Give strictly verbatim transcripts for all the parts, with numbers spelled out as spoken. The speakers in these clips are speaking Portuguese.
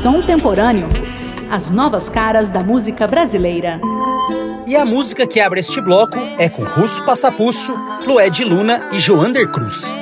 Som Temporâneo. As novas caras da música brasileira. E a música que abre este bloco é com Russo Passapusso, Lued Luna e Joander Cruz.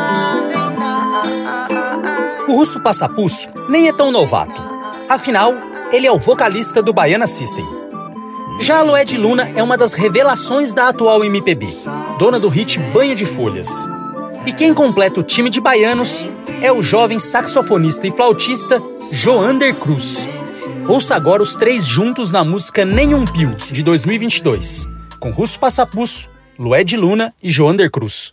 O Russo Passapusso nem é tão novato. Afinal, ele é o vocalista do Baiana System. Já a Lued Luna é uma das revelações da atual M P B, dona do hit Banho de Folhas. E quem completa o time de baianos é o jovem saxofonista e flautista Joander Cruz. Ouça agora os três juntos na música Nenhum Pio, de dois mil e vinte e dois, com Russo Passapusso, Lued Luna e Joander Cruz.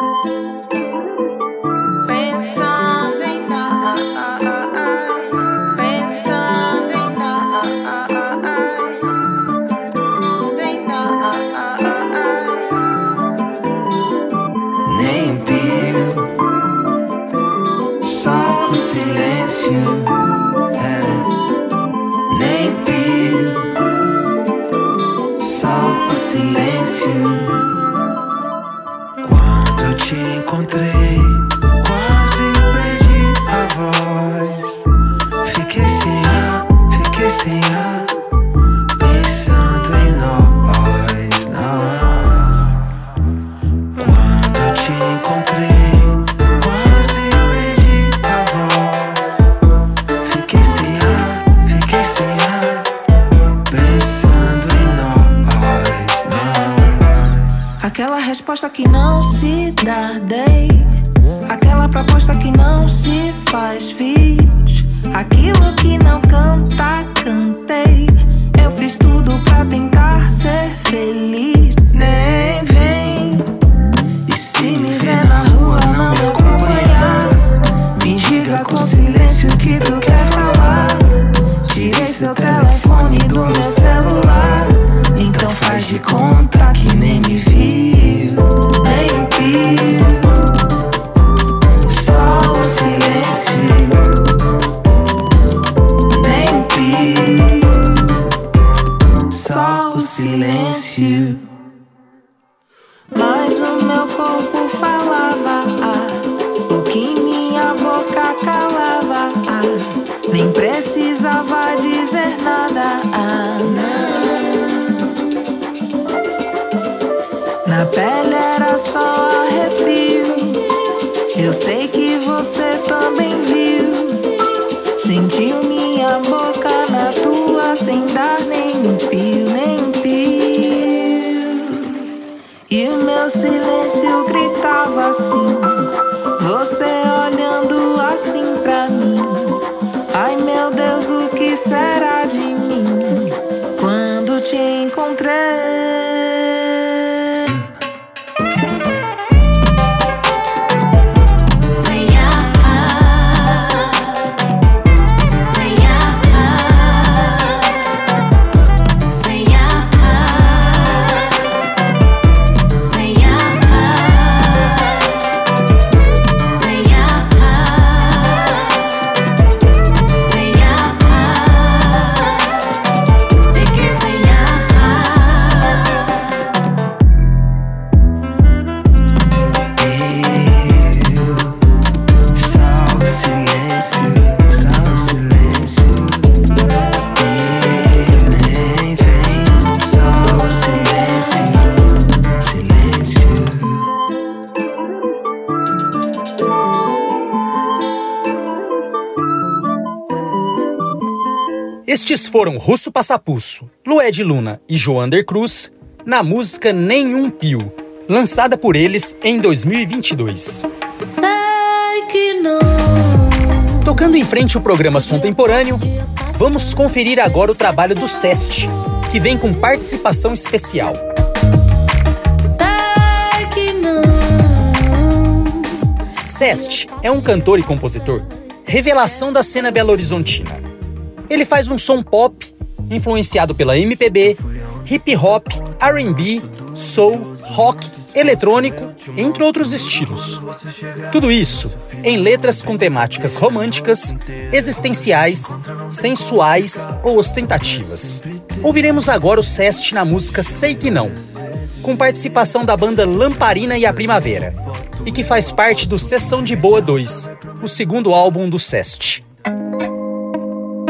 Quando eu te encontrei, quase perdi a voz. Fiquei sem ar, fiquei sem ar, pensando em nós, nós. Quando eu te encontrei, quase perdi a voz. Fiquei sem ar, fiquei sem ar, pensando em nós, nós. Aquela resposta que não se dá, dei. Aquela proposta que não se faz, fiz. Aquilo que não canta, cantei. Eu fiz tudo pra tentar ser feliz. Nem vem. E se me ver na rua, não me acompanhar, me diga com silêncio o que tu quer falar. Tirei seu telefone do meu celular, então faz de conta que nem me viu, nem um pio. Só o silêncio, nem um pio. Só o silêncio. Mas o meu corpo falava, ah, o que minha boca calava, ah, nem precisava dizer nada, ah, não. Na pele era só arrepio. Eu sei que você também viu. Sentiu minha boca na tua sem dar nem um pio, nem um pio. E o meu silêncio gritava assim, você olhando assim pra mim. Ai meu Deus, o que será de mim quando te encontrei? Estes foram Russo Passapusso, Lued Luna e Joander Cruz na música Nenhum Pio, lançada por eles em dois mil e vinte e dois. Sei que não. Tocando em frente o programa Som Temporâneo, vamos conferir agora o trabalho do Sest, que vem com participação especial. Sei que não. Sest é um cantor e compositor, revelação da cena belo-horizontina. Ele faz um som pop, influenciado pela M P B, hip hop, R and B, soul, rock, eletrônico, entre outros estilos. Tudo isso em letras com temáticas românticas, existenciais, sensuais ou ostentativas. Ouviremos agora o Sest na música Sei Que Não, com participação da banda Lamparina e a Primavera, e que faz parte do Sessão de Boa dois, o segundo álbum do Sest.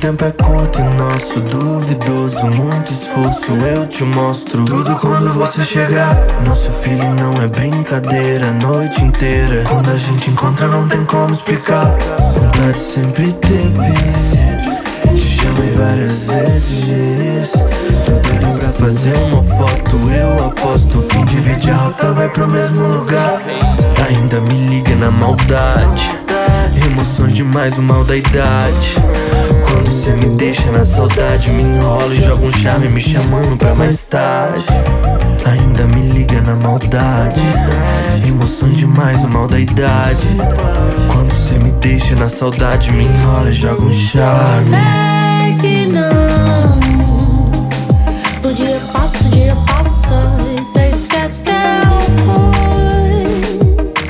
tempo é curto e nosso duvidoso. Muito esforço, eu te mostro tudo quando você chegar. Nosso feeling não é brincadeira, a noite inteira. Quando a gente encontra não tem como explicar. Vontade sempre teve, te chamei várias vezes. Tô doido pra fazer uma foto, eu aposto. Quem divide a rota vai pro mesmo lugar. Ainda me liga na maldade, emoções demais, o mal da idade. Quando cê me deixa na saudade, me enrola e joga um charme me chamando pra mais tarde. Ainda me liga na maldade, emoções demais, o mal da idade. Quando cê me deixa na saudade, me enrola e joga um charme. Sei que não. O dia passa, o dia passa e cê esquece que eu fui.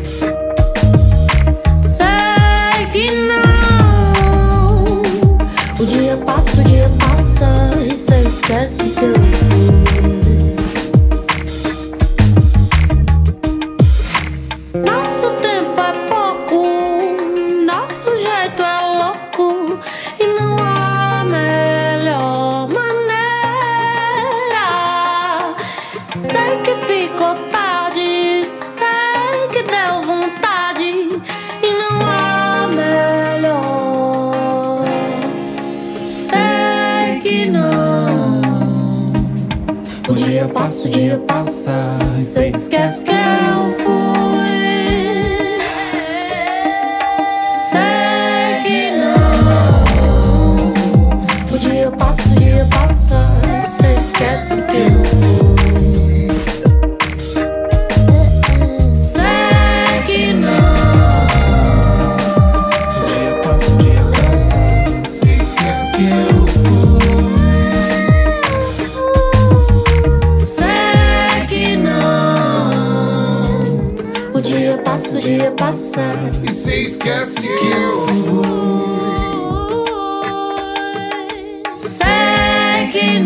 Sei que não. O dia passa, o dia passa e cê esquece que eu fui. Nosso tempo é pouco, nosso jeito é louco e não há melhor maneira. Sei que ficou tarde, sei que deu vontade e não há melhor. Sei que não. O dia passa, o dia passa, cê esquece que eu fui. Sei que não. O dia passa, o dia passa, cê esquece que eu fui. Sei que não. O dia passa, o dia passa, cê esquece que eu fui. Sei que não. O dia passa, o dia passa E cê esquece que eu fui. Sei que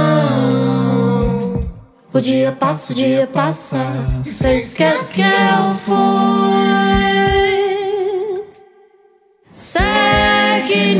não. O dia passa, o dia passa, cê esquece que eu fui. Sei que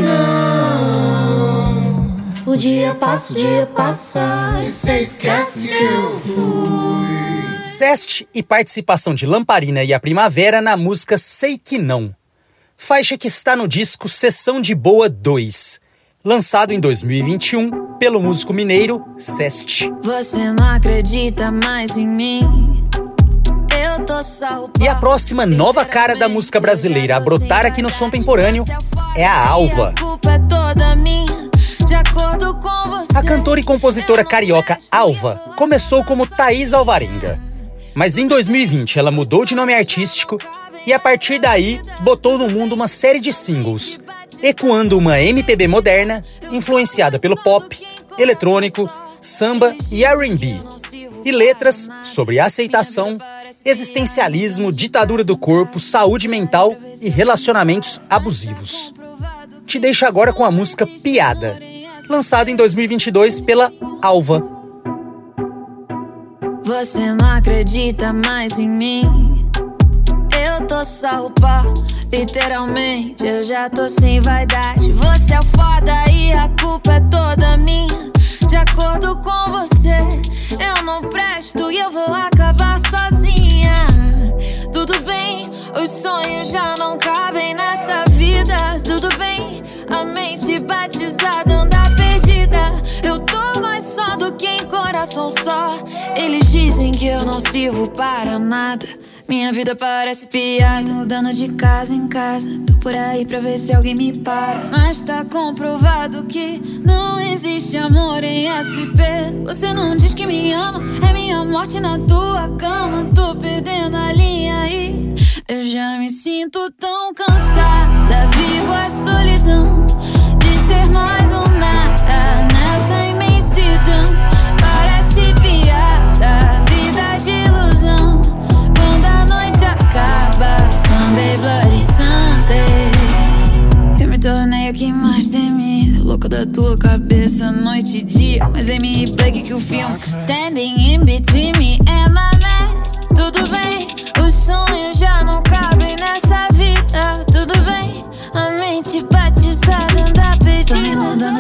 não. O dia passa, o dia passa, cê esquece que eu fui. Sest e participação de Lamparina e a Primavera na música Sei Que Não. Faixa que está no disco Sessão de Boa dois, lançado em dois mil e vinte e um pelo músico mineiro Sest. Você não acredita mais em mim. Eu tô só o E a próxima nova cara da música brasileira a brotar aqui no Som Temporâneo é a Alva. A culpa é toda minha, de acordo com você. A cantora e compositora carioca Alva começou como Thaís Alvarenga, mas em dois mil e vinte ela mudou de nome artístico e a partir daí botou no mundo uma série de singles, ecoando uma M P B moderna influenciada pelo pop, eletrônico, samba e R and B, e letras sobre aceitação, existencialismo, ditadura do corpo, saúde mental e relacionamentos abusivos. Te deixo agora com a música Piada, lançada em dois mil e vinte e dois pela Alva. Você não acredita mais em mim. Eu tô só o pó, literalmente eu já tô sem vaidade. Você é o foda e a culpa é toda minha, de acordo com você. Eu não presto e eu vou acabar sozinha. Tudo bem, os sonhos já não cabem nessa vida. Tudo bem, a mente batizada anda perdida. Eu tô mais só do que em coração só. Eles dizem que eu não sirvo para nada. Minha vida parece piada, mudando de casa em casa. Tô por aí pra ver se alguém me para. Mas tá comprovado que não existe amor em S P. Você não diz que me ama, é minha morte na tua cama. Tô perdendo a linha aí, eu já me sinto tão cansada. Vivo a solidão de ser mais um nada nessa imensidão. Parece piada, vida de ilusão. Quando a noite acaba, Sunday, Bloody Sunday. Eu me tornei o que mais temi, louca da tua cabeça, noite e dia. Mas é me replay que o filme Standing in between me and my man. Tudo bem, os sonhos já não cabem nessa vida. Tudo bem, a mente batizada anda perdida. Tô me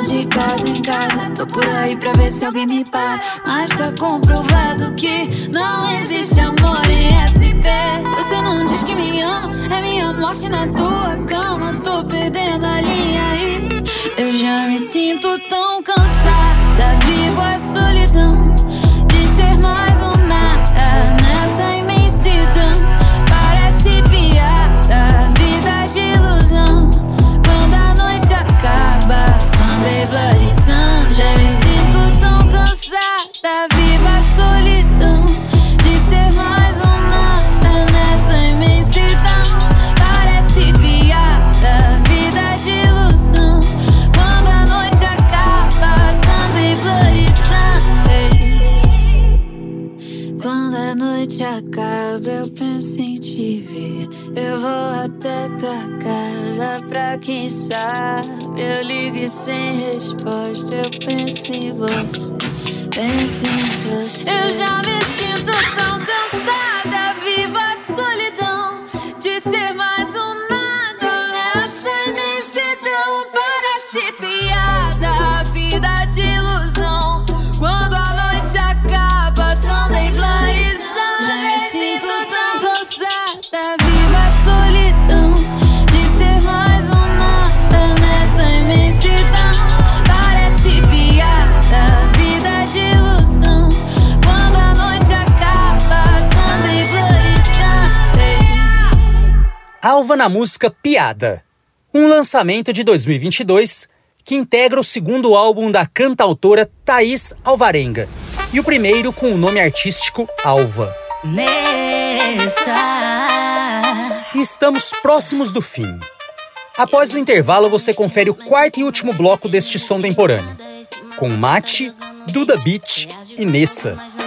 paz em casa. Tô por aí pra ver se alguém me para, mas tá comprovado que não existe amor em S P. Você não diz que me ama, é minha morte na tua cama. Tô perdendo a linha aí. Eu já me sinto tão cansada, vivo a solidão de ser mais um nada nessa imensidão. Parece piada, vida de ilusão. Quando a noite acaba, Sunday Bloody Sun. Já me sinto tão cansada, vivo a solidão de ser mais um nada nessa imensidão. Parece piada, vida de ilusão. Quando a noite acaba, Sunday Bloody Sunday. Quando a noite acaba, eu penso em te ver. Eu vou até tua casa pra quem sabe. Eu ligo e sem resposta, eu penso em você. Penso em você. Eu já me sinto tão cansada, viva a solidão de ser mais um nada nessa imensidão. Parece piada, vida de ilusão. Quando a noite acaba, Sunday Bloody Sun. Já me sinto tão cansada, viva a solidão de ser mais um nada nessa imensidão. Parece piada, vida de ilusão. Quando a noite acaba, Sunday Bloody Sunday. Alva na música Piada, um lançamento de dois mil e vinte e dois que integra o segundo álbum da cantautora Thaís Alvarenga e o primeiro com o nome artístico Alva. Nessa. E estamos próximos do fim. Após o intervalo, você confere o quarto e último bloco deste som temporâneo, com Mate, Duda Beat e Nessa.